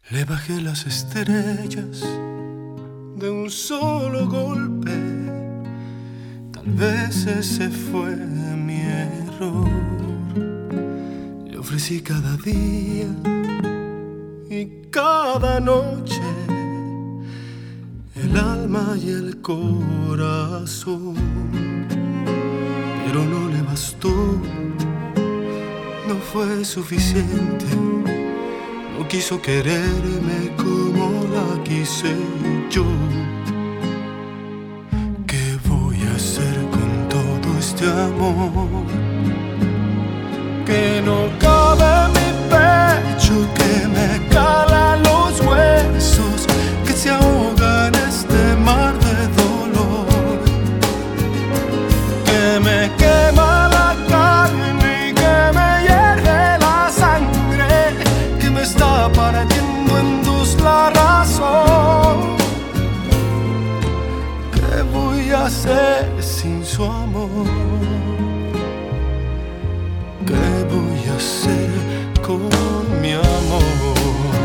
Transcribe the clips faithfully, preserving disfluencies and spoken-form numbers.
Le bajé las estrellas de un solo golpe. Tal vez ese fue mi error. Le ofrecí cada día y cada noche el alma y el corazón, pero no le bastó, no fue suficiente. No quiso quererme como la quise yo. ¿Qué voy a hacer con todo este amor que no cabe en mi pecho, que me cala los huesos, que se ahoga en este mar de dolor, que me quema la carne y que me hierve la sangre, que me está partiendo en dos la razón? ¿Qué voy a hacer sin su amor? ¿Qué voy a hacer con mi amor?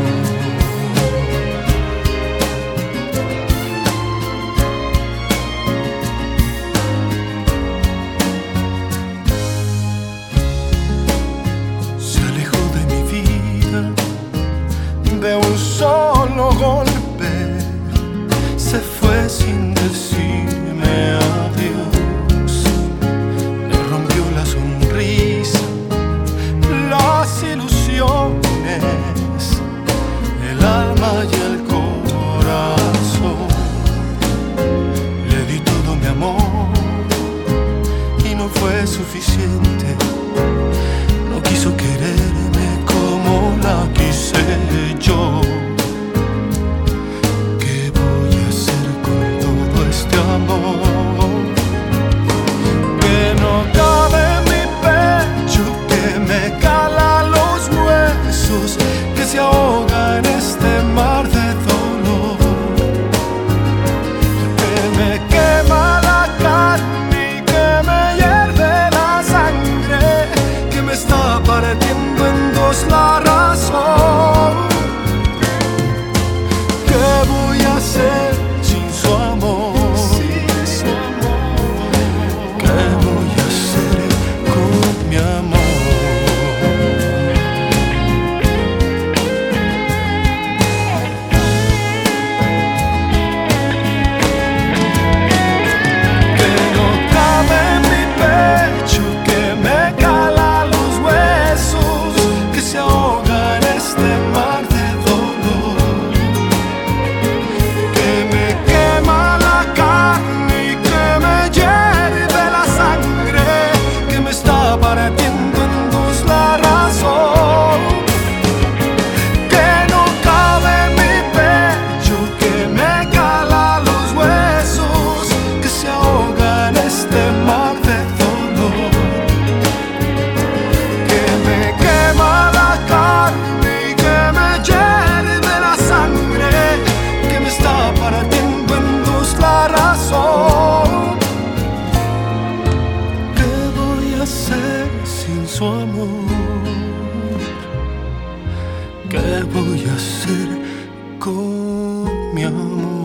Se alejó de mi vida de un solo golpe, se fue sin decirme adiós. Me rompió la sonrisa, las ilusiones, el alma y el corazón. Le di todo mi amor y no fue suficiente. No quiso quererme como la quise yo. ¿Qué voy a hacer con todo este amor que no cabe en mi pecho, que me cala los huesos, que se ahoga en este mar de dolor, que me quema la carne y que me hierve la sangre, que me está partiendo en dos la razón? ¿Qué voy a hacer sin su amor? ¿Qué voy a hacer con mi amor? Que no cabe en mi pecho, que me cala los huesos, que se ahoga en este mar de dolor, que me quema la carne y que me hierve la sangre, que me está partiendo en dos la razón. Que no cabe en mi pecho, que me cala los huesos, que se ahoga en este mar de dolor, que me quema la carne y que me hierve la sangre, que me está partiendo en dos la razón. ¿Qué voy a hacer sin su amor? ¿Qué voy a hacer con mi amor?